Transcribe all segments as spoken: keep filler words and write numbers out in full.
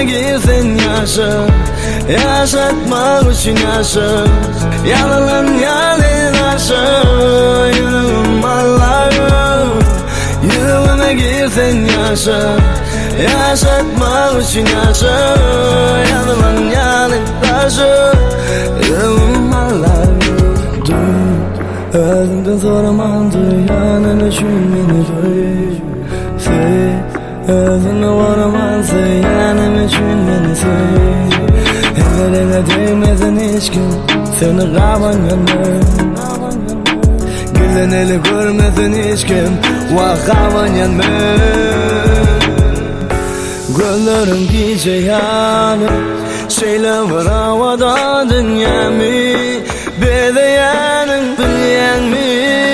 girsen yaşa, yaşatmak için yaşa, yalan yalın aşa, yüreğim Allah'ım. Yüreğime girsen yaşa, yaşatmak için yaşa, yalan yalın aşa, yüreğim Allah'ım. Özümden soramam duyanın için beni duy. Sev, özüne varamam seyanım için beni sev. Ellerine değmezin hiç kim seni kavan yanmaz. Gülden eli görmezin hiç kim vah kavan yanmaz. Göllerim gece yanır, şeyler var havada dünyamı. Bedeyanın dünyan mı?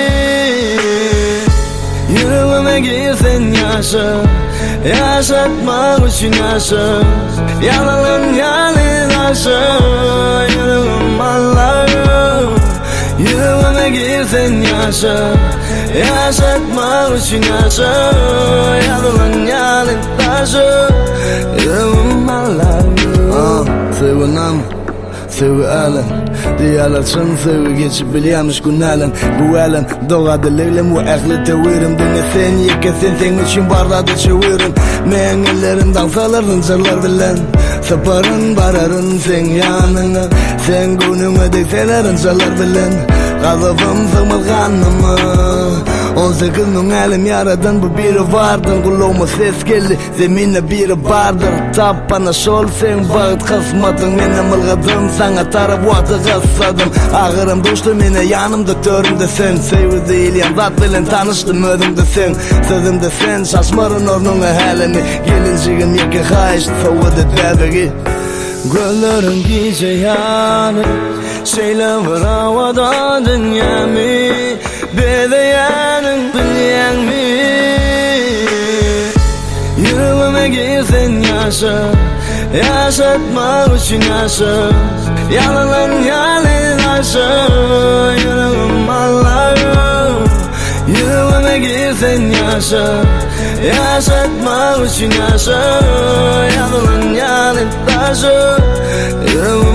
Yüreğime girsen yaşa, yaşatmak için yaşa, yalan yalın aşa, yüreğim Allah'ım. Yüreğime girsen yaşa, yaşatmak için yaşa, yalan yalın aşa, yüreğim Allah'ım. Sevenam, sevi alın, diyalar çın sevi geçip biliyormuş günalın. Bu alın doğadı leylim ve ehli tevirim. Dünya sen yeke sen sen için bardadı çevirin. Men ellerin dansaların çarlar bilen, saparın bararın sen yanına. Sen günüme dekselerin çarlar bilen, gazabım sığmazganımı. On sekiz elim yaradan bu biri vardın. Kulağıma ses geldi, zemine biri vardır. Tap bana şol sen bağıt kısmadın. Menem ılgadım sana taraf vatı kısadım. Ağırım düştü mene yanımda törümde sen. Sevi değil yan zat bilen tanıştım ödümde sen. Sözümde sen şaşmarın ornuna halini. Gelincigin yeke hayıştı soğudu derdegi. Göllerim gece yanır, şeyler var havada dünyamı. Bedeyanın dünyan mı? Yüreğime girsen yaşa, yaşatmak için yaşa, yalan yalın aşa, yüreğim Allah'ım. Yüreğime girsen yaşa, yaşatmak için yaşa, yalan yalın aşa, yüreğim